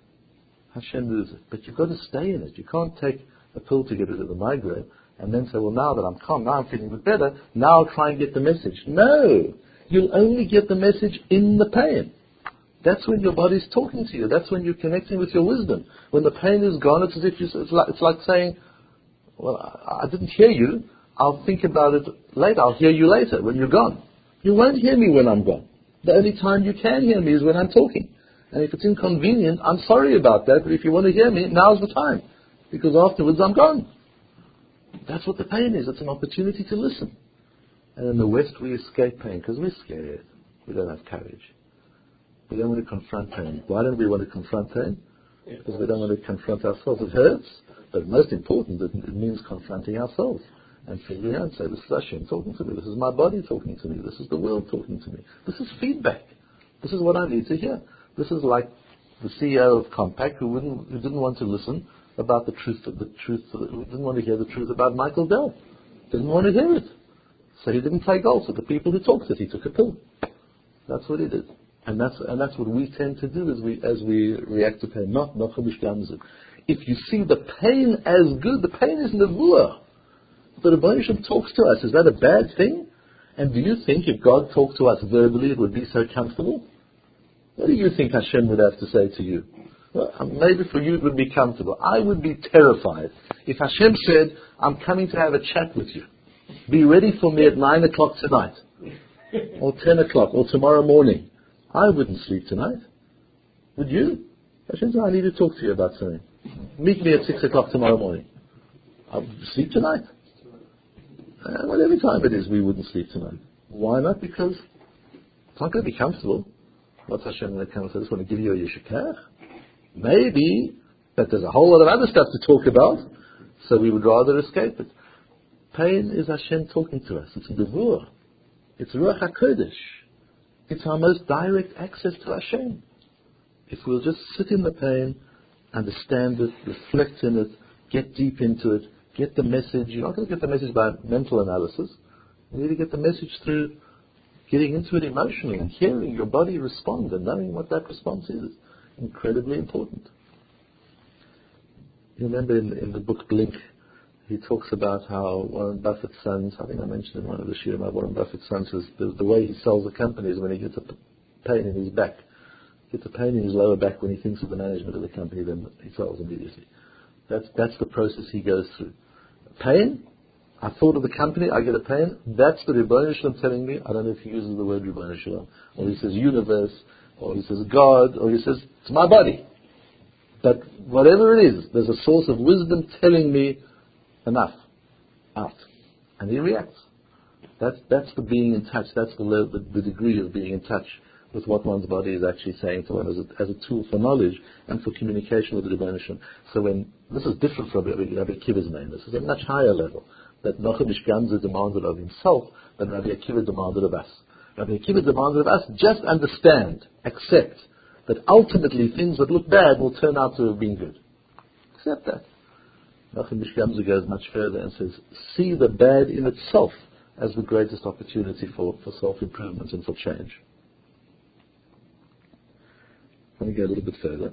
Hashem moves it. But you've got to stay in it. You can't take a pill to get rid of the migraine and then say, well, now that I'm calm, now I'm feeling a bit better, now I'll try and get the message. No! You'll only get the message in the pain. That's when your body's talking to you. That's when you're connecting with your wisdom. When the pain is gone, it's as if you, it's like, it's like saying, well, I, I didn't hear you. I'll think about it later. I'll hear you later when you're gone. You won't hear me when I'm gone. The only time you can hear me is when I'm talking. And if it's inconvenient, I'm sorry about that. But if you want to hear me, now's the time. Because afterwards I'm gone. That's what the pain is. It's an opportunity to listen. And in the West we escape pain because we're scared. We don't have courage. We don't want to confront pain. Why don't we want to confront pain? Because we don't want to confront ourselves. It hurts, but most important, it, it means confronting ourselves and figuring out and say, this is Hashem talking to me. This is my body talking to me. This is the world talking to me. This is feedback. This is what I need to hear. This is like the C E O of Compaq who wouldn't, who didn't want to listen about the truth, the truth, who didn't want to hear the truth about Michael Dell. Didn't want to hear it. So he didn't play golf with the people who talked it. He took a pill. That's what he did. And that's and that's what we tend to do as we as we react to pain. Not not Gamzim. If you see the pain as good, the pain is nevuah. The Rebbeinu Shem talks to us. Is that a bad thing? And do you think if God talked to us verbally, it would be so comfortable? What do you think Hashem would have to say to you? Well, maybe for you it would be comfortable. I would be terrified if Hashem said, "I'm coming to have a chat with you. Be ready for me at nine o'clock tonight, or ten o'clock, or tomorrow morning." I wouldn't sleep tonight. Would you? Hashem said, I need to talk to you about something. Meet me at six o'clock tomorrow morning. I'll sleep tonight. Uh, well, every time it is, we wouldn't sleep tonight. Why not? Because it's not going to be comfortable. What's Hashem going to come and say? I just want to give you a yeshikach? Maybe, but there's a whole lot of other stuff to talk about, so we would rather escape it. Pain is Hashem talking to us. It's Gevurah. It's Ruach HaKodesh. It's our most direct access to Hashem. If we'll just sit in the pain, understand it, reflect in it, get deep into it, get the message. You're not going to get the message by mental analysis. You need to get the message through getting into it emotionally and hearing your body respond and knowing what that response is. Incredibly important. You remember in, in the book Blink, he talks about how Warren Buffett's sons, I think I mentioned in one of the shiurim about Warren Buffett's sons, is the, the way he sells a company is when he gets a p- pain in his back. Gets a pain in his lower back when he thinks of the management of the company, then he sells immediately. That's that's the process he goes through. Pain, I thought of the company, I get a pain, that's the Ribbono Shel Olam telling me, I don't know if he uses the word Ribbono Shel Olam, or he says universe, or he says God, or he says, it's my body. But whatever it is, there's a source of wisdom telling me, enough, out. And he reacts. That's that's the being in touch, that's the, the, the degree of being in touch with what one's body is actually saying to one as a, as a tool for knowledge and for communication with the Ribbono Shel Olam. So when, this is different from Rabbi, Rabbi Akiva's name, this is a much higher level, that Nachum Ish Gamzu demanded of himself than Rabbi Akiva demanded of us. Rabbi Akiva demanded of us, just understand, accept, that ultimately things that look bad will turn out to have been good. Accept that. Nachum Ish Gamzu goes much further and says, see the bad in itself as the greatest opportunity for, for self-improvement and for change. Let me go a little bit further.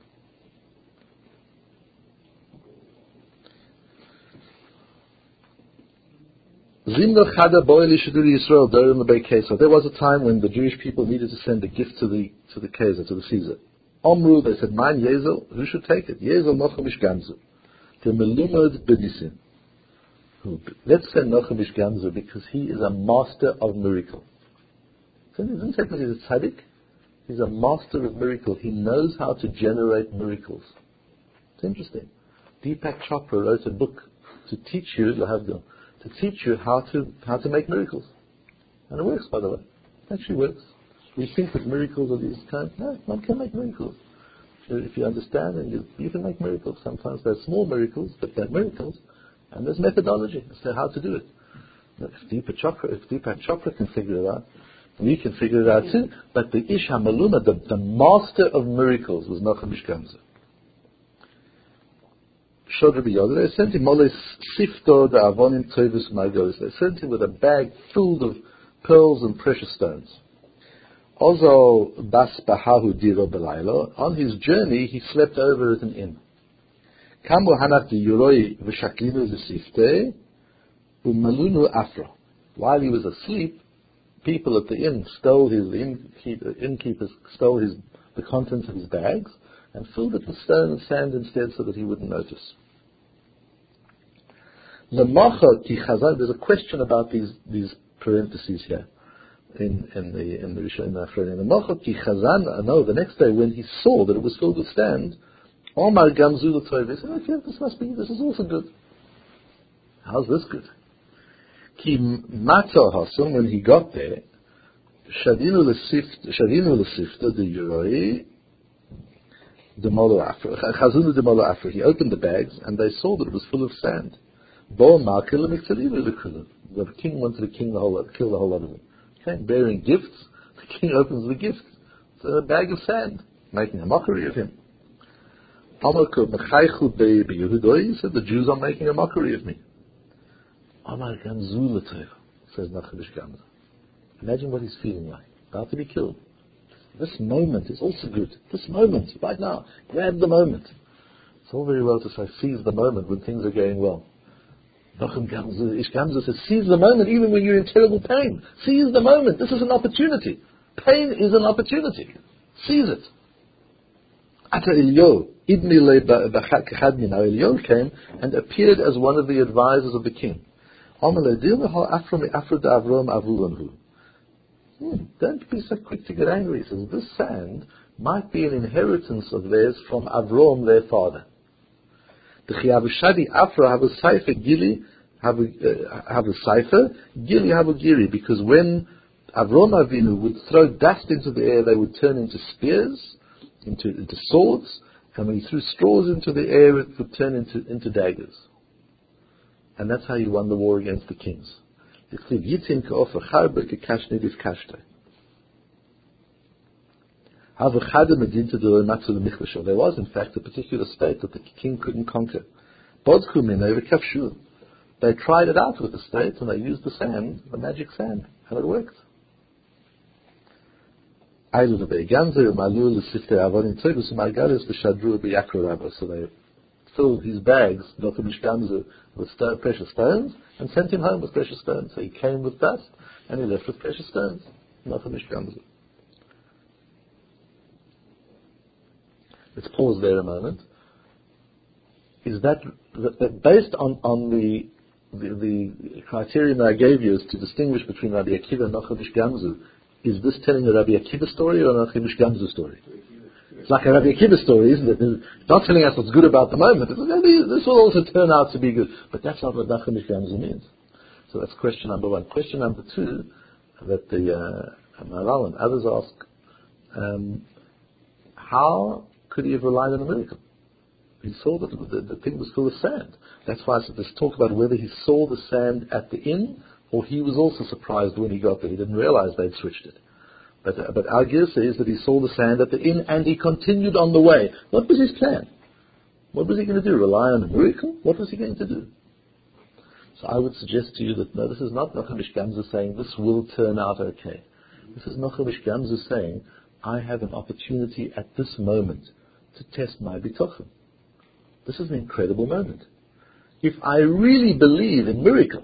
Zimno Chada Boeli Shaduri Yisrael Dorim Lebei Kesar. There was a time when the Jewish people needed to send a gift to the to the Kesar, to the Caesar. Omru, they said, Mein Yezel, who should take it? Yezel Nachum Ish Gamzu. The Melumad Benisim. Let's send Nachum Ish Gamzu because he is a master of miracle. So he doesn't say that he's a tzaddik. He's a master of miracle. He knows how to generate miracles. It's interesting. Deepak Chopra wrote a book to teach you, you'll have the, to teach you how to how to make miracles. And it works, by the way. It actually works. We think that miracles are these kinds. No, one can make miracles. If you understand, and you, you can make miracles. Sometimes they're small miracles, but they're miracles. And there's methodology as to how to do it. If Deepak Chopra, if Deepak Chopra can figure it out, we can figure it out too. But the Ish HaMaluma, the, the master of miracles, was Nachum Ish Gamzu. Shod Rabbi Yoda, they sent him Moles Sifto the Avonim Tovus Magos. They sent him with a bag filled of pearls and precious stones. Ozo Bas Bahahu Diro Belaylo. On his journey, he slept over at an inn. Kamu Hanat the Yuroi V'Shaklinu Zesifte Umalunu Afro. While he was asleep, people at the inn stole his, the innkeeper, innkeepers stole his, the contents of his bags and filled it with stone and sand instead so that he wouldn't notice. There's a question about these, these parentheses here in, in the in the Rishon Afroni. No, the next day when he saw that it was filled with sand, Omar Gamzu l'Toiv, he said, okay, this must be, this is also good. How's this good? Ki mato hasum, when he got there, Shadinu l'sifta the Yuroi the Molo Afro, Chazunu the Molo Afro. He opened the bags and they saw that it was full of sand. Bo Makil Miktalivu l'Kulu. The king wanted to king the whole lot, kill the whole lot of them. He came bearing gifts. The king opens the gift. It's a bag of sand, making a mockery of him. He said, the Jews are making a mockery of me. Amar Gamzu l'Tov, says Nachum Ish Gamzu. Imagine what he's feeling like. About to be killed. This moment is also good. This moment, right now. Grab the moment. It's all very well to say, seize the moment when things are going well. Nachum Gamzu, Ish Gamzu says, seize the moment even when you're in terrible pain. Seize the moment. This is an opportunity. Pain is an opportunity. Seize it. Ata Elyo, Ibni Le Bachad Min, Elyo came and appeared as one of the advisors of the king. Hmm, don't be so quick to get angry. He says, this sand might be an inheritance of theirs from Avrom, their father. The Chiyavushadi Afra have a cipher Gili, have a, uh, have a cipher, Gili have a Giri, because when Avram Avinu would throw dust into the air, they would turn into spears, into, into swords, and when he threw straws into the air, it would turn into, into daggers. And that's how he won the war against the kings. There was, in fact, a particular state that the king couldn't conquer. They tried it out with the state, and they used the sand, the magic sand, and it worked. So they filled his bags with stone, precious stones, and sent him home with precious stones. So he came with dust, and he left with precious stones. Let's pause there a moment. Is that, that, that based on, on the, the the criterion that I gave you is to distinguish between Rabbi Akiva and Nachum Gamzu, is this telling a Rabbi Akiva story or a Nachum Gamzu story? It's like a Rabbi Akiva story, isn't it? It's not telling us what's good about the moment. It's, this will also turn out to be good. But that's not what Nachum Gamzu means. So that's question number one. Question number two, that the uh, Maharal and others ask, um, how could he have relied on a miracle? He saw that the, the thing was full of sand. That's why I said let's talk about whether he saw the sand at the inn or he was also surprised when he got there. He didn't realize they'd switched it. But, uh, but our guess is that he saw the sand at the inn and he continued on the way. What was his plan? What was he going to do? Rely on a miracle? What was he going to do? So I would suggest to you that no, this is not Nachum Gamzu saying this will turn out okay. This is Nachum Gamzu saying, I have an opportunity at this moment to test my bitachon. This is an incredible moment. If I really believe in miracle,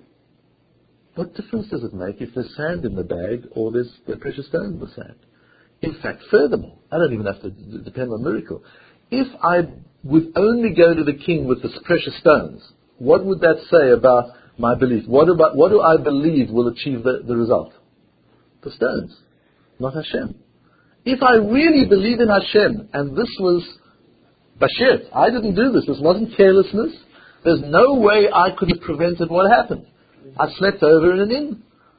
what difference does it make if there's sand in the bag or there's the precious stone in the sand? In fact, furthermore, I don't even have to d- depend on miracle. If I would only go to the king with the precious stones, what would that say about my belief? What about what do I believe will achieve the, the result? The stones, not Hashem. If I really believe in Hashem, and this was Bashir, I didn't do this, this wasn't carelessness, there's no way I could have prevented what happened. I slept over in an inn.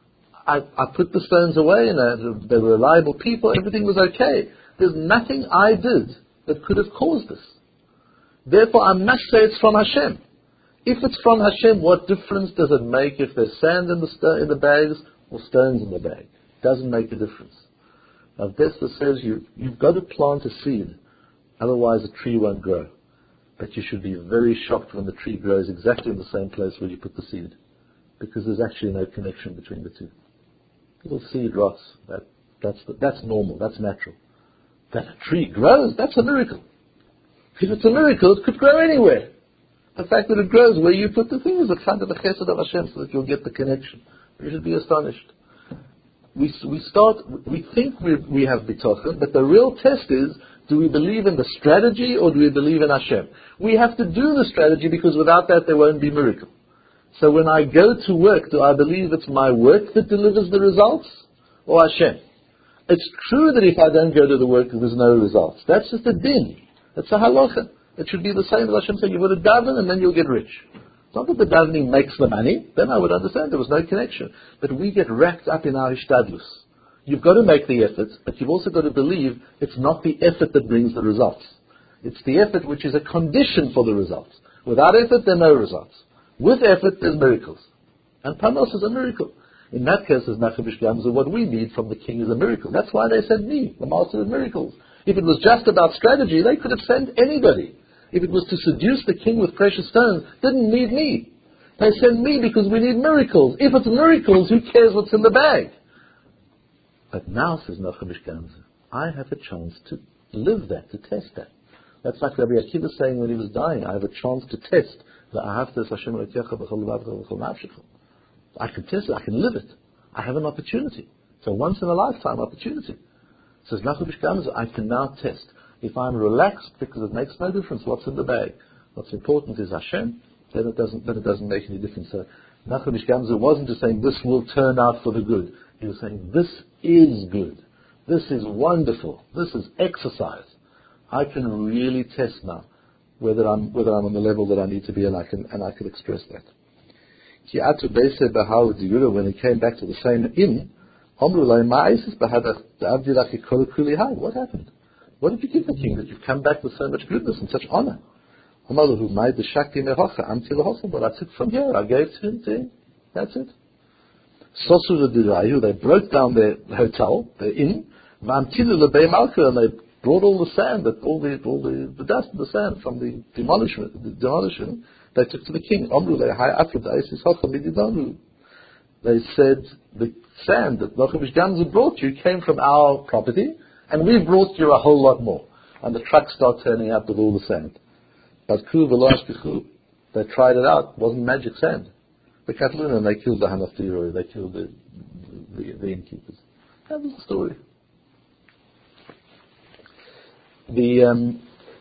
I, I put the stones away, and uh, they were reliable people, everything was okay. There's nothing I did that could have caused this. Therefore, I must say it's from Hashem. If it's from Hashem, what difference does it make if there's sand in the, sto- in the bags or stones in the bag? It doesn't make a difference. Now, Desta says you, you've got to plant a seed, otherwise a tree won't grow. But you should be very shocked when the tree grows exactly in the same place where you put the seed, because there's actually no connection between the two. Little seed rots. That, that's, the, that's normal, that's natural. That a tree grows, that's a miracle. If it's a miracle, it could grow anywhere. The fact that it grows where you put the thing is a kind of the chesed of Hashem, so that you'll get the connection. You should be astonished. We, we start, we think we, we have bitachon, but the real test is, do we believe in the strategy or do we believe in Hashem? We have to do the strategy because without that there won't be miracle. So when I go to work, do I believe it's my work that delivers the results or Hashem? It's true that if I don't go to the work, there's no results. That's just a din. That's a halacha. It should be the same as Hashem saying, you would daven and then you'll get rich. It's not that the davening makes the money, then I would understand there was no connection. But we get wrapped up in our ishtadlus. You've got to make the effort, but you've also got to believe it's not the effort that brings the results. It's the effort which is a condition for the results. Without effort, there are no results. With effort, there's miracles. And Panos is a miracle. In that case, as Nachum Gamzu, what we need from the king is a miracle. That's why they sent me, the master of miracles. If it was just about strategy, they could have sent anybody. If it was to seduce the king with precious stones, didn't need me. They sent me because we need miracles. If it's miracles, who cares what's in the bag? But now, says Nachum Gamzu, I have a chance to live that, to test that. That's like Rabbi Akiva saying when he was dying, I have a chance to test that I have this Hashem Elokecha b'chol levavecha b'chol nafshecha. I can test it, I can live it. I have an opportunity. It's a once in a lifetime opportunity. Says Nachum Gamzu, I can now test. If I'm relaxed, because it makes no difference what's in the bag. What's important is Hashem, then it doesn't, then it doesn't make any difference. So Nachum Gamzu wasn't just saying this will turn out for the good. He was saying this is good. This is wonderful. This is exercise. I can really test now. whether I'm whether I'm on the level that I need to be, and I can and I can express that. When he came back to the same inn, what happened? What did you give the king that you've come back with so much goodness and such honor? What I took from here, I gave to him, to him. That's it. They broke down their hotel, their inn, and they brought all the sand, that all the all the, the dust and the sand from the demolishment, the demolition, they took to the king. They said, the sand that Nachum Gamzu brought you came from our property, and we brought you a whole lot more. And the trucks start turning up with all the sand. But they tried it out, it wasn't magic sand. The Catalan, and they killed the Hanaftiro, they killed the, the, the innkeepers. That was the story. The, um,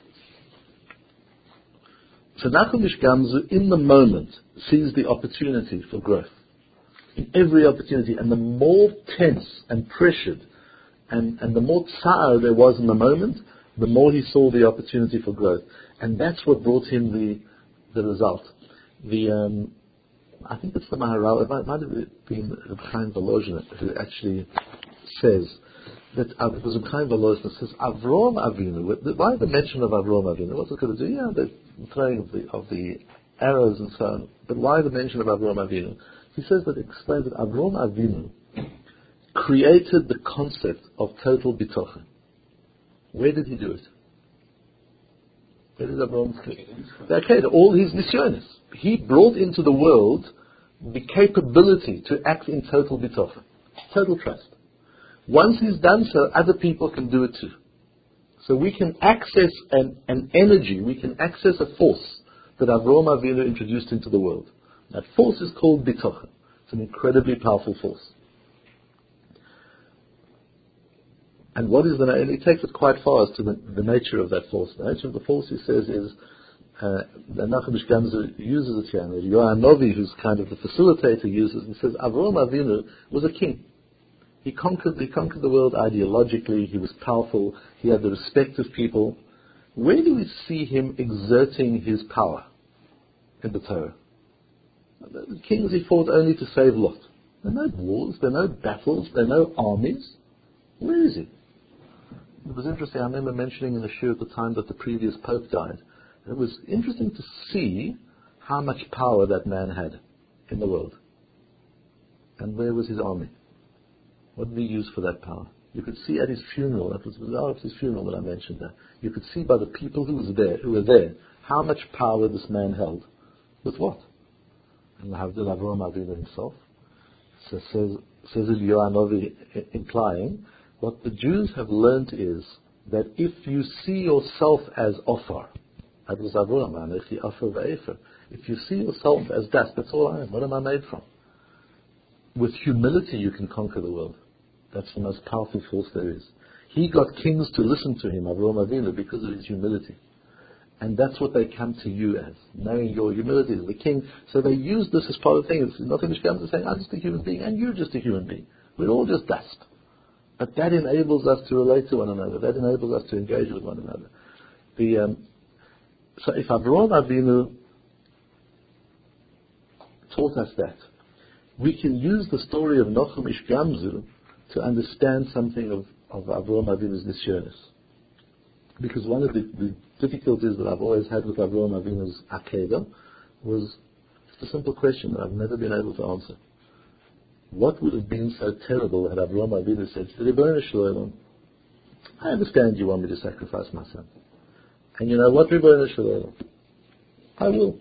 so Nachum Gamzu, in the moment, sees the opportunity for growth. In every opportunity, and the more tense and pressured and, and the more tsar there was in the moment, the more he saw the opportunity for growth. And that's what brought him the the result. The um, I think it's the Maharal, it might, might have been Reb Chaim Volozhin who actually says that, uh, it was Reb Chaim Volozhin that says, Avrom Avinu, why the mention of Avrom Avinu? What's it going to do? Yeah, the throwing of the, of the arrows and so on, but why the mention of Avrom Avinu? He says that it explains that Avrom Avinu created the concept of total bitochen. Where did he do it? Where did Avrom do it? Okay, all his nisyonis. He brought into the world the capability to act in total bitochen, total trust. Once he's done so, other people can do it too. So we can access an, an energy, we can access a force that Avrom Avinu introduced into the world. That force is called bitochen. It's an incredibly powerful force. And what is the, and he takes it quite far as to the, the nature of that force. The nature of the force, he says, is, uh, the Nachum Gamzu uses it here, and Yohan Novi, who's kind of the facilitator, uses it, and says, Avrom Avinu was a king. He conquered, he conquered the world ideologically, he was powerful, he had the respect of people. Where do we see him exerting his power in the Torah? The kings he fought only to save Lot. There are no wars, there are no battles, there are no armies. Where is he? It was interesting, I remember mentioning in the show at the time that the previous Pope died. It was interesting to see how much power that man had in the world. And where was his army? What did he use for that power? You could see at his funeral, that was bizarre at his funeral that I mentioned that. You could see by the people who was there, who were there, how much power this man held. With what? And Havdil Avrom Avinu himself. So says, says Yohan Novi, implying, what the Jews have learnt is that if you see yourself as Ofar, that was Avrom, Anechi Ofar Ve'efer, if you see yourself as dust, that's all I am, what am I made from? With humility you can conquer the world. That's the most powerful force there is. He got kings to listen to him, Avrom Avinu, because of his humility. And that's what they come to you as, knowing your humility as the king. So they use this as part of the thing. It's not English comes to saying, I'm just a human being, and you're just a human being. We're all just dust. But that enables us to relate to one another. That enables us to engage with one another. The, um, so if Avrom Avinu taught us that, we can use the story of Nachum Gamzu to understand something of, of Avrom Avinu's nisyonis. Because one of the, the difficulties that I've always had with Avrom Avinu's Akedah was just a simple question that I've never been able to answer. What would have been so terrible had Avrom Avinu said to the Rebbeinu Shalom, I understand you want me to sacrifice my son. And you know what, Rebbeinu Shalom? I will.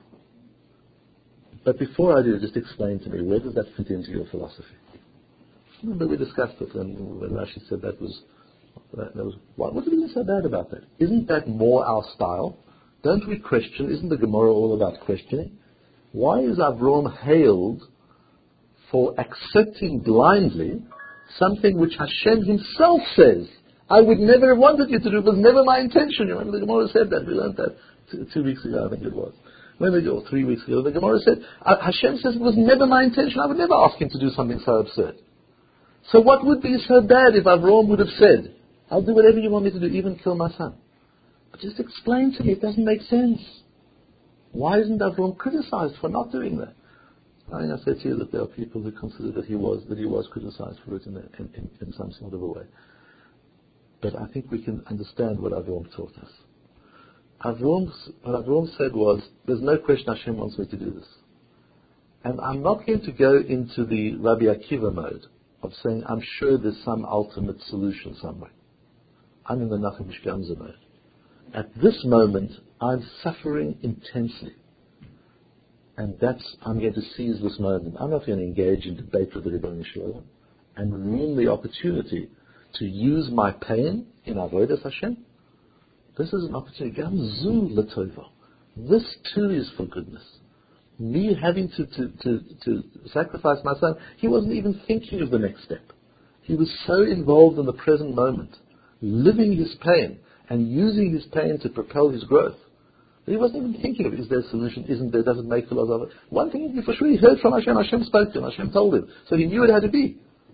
But before I do, just explain to me, where does that fit into your philosophy? Remember we discussed it, and when Rashi said that was, that was what, what is so bad about that? Isn't that more our style? Don't we question? Isn't the Gemara all about questioning? Why is Avrom hailed for accepting blindly something which Hashem himself says, I would never have wanted you to do, it was never my intention. You remember the Gemara said that, we learned that two, two weeks ago, I think it was. When we go, three weeks ago, the Gemara said, Hashem says it was never my intention, I would never ask him to do something so absurd. So what would be so bad if Avrom would have said, I'll do whatever you want me to do, even kill my son? But just explain to me, it doesn't make sense. Why isn't Avram criticized for not doing that? I think I said to you that there are people who consider that he was that he was criticized for it in, a, in, in, in some sort of a way. But I think we can understand what Avram taught us. Avram, what Avram said was, there's no question Hashem wants me to do this. And I'm not going to go into the Rabbi Akiva mode of saying, I'm sure there's some ultimate solution somewhere. I'm in the Nachum Gamza mode. At this moment, I'm suffering intensely. And that's, I'm going to seize this moment. I'm not going to engage in debate with the Rebbeinu Shalom and ruin the opportunity to use my pain in Avodas Hashem. This is an opportunity. Gam zu l'tova. This too is for goodness. Me having to, to, to, to sacrifice my son, he wasn't even thinking of the next step. He was so involved in the present moment, living his pain and using his pain to propel his growth. He wasn't even thinking of, is there a solution, isn't there, does it make a lot of it? One thing he for sure, he heard from Hashem, Hashem spoke to him, Hashem told him. So he knew it had to be.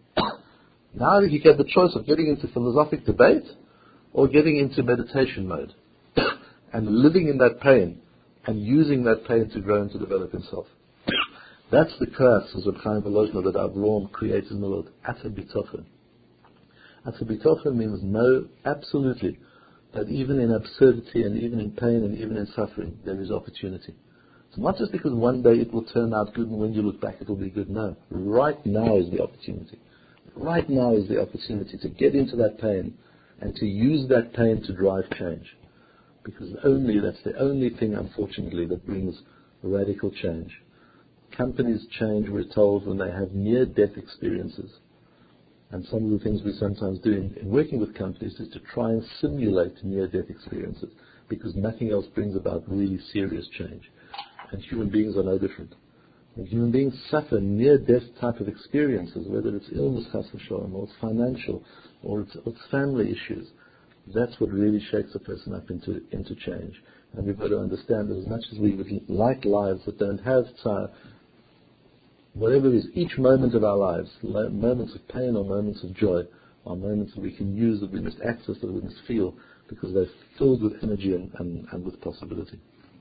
Now he had the choice of getting into philosophic debate or getting into meditation mode and living in that pain and using that pain to grow and to develop himself. That's the curse, as Reb Chaim Volozhiner, that Avram created in the world. Ata bitochen. Ata bitochen means know absolutely that even in absurdity and even in pain and even in suffering, there is opportunity. It's not just because one day it will turn out good and when you look back it will be good. No. Right now is the opportunity. Right now is the opportunity to get into that pain and to use that pain to drive change. Because only that's the only thing, unfortunately, that brings radical change. Companies change, we're told, when they have near-death experiences. And some of the things we sometimes do in, in working with companies is to try and simulate near-death experiences, because nothing else brings about really serious change. And human beings are no different. When human beings suffer near-death type of experiences, whether it's illness, chas v'sholom, or it's financial, or it's, or it's family issues, that's what really shakes a person up into, into change. And we've got to understand that as much as we would like lives that don't have tzar, whatever it is, each moment of our lives, moments of pain or moments of joy, are moments that we can use, that we must access, that we must feel, because they're filled with energy and, and, and with possibility.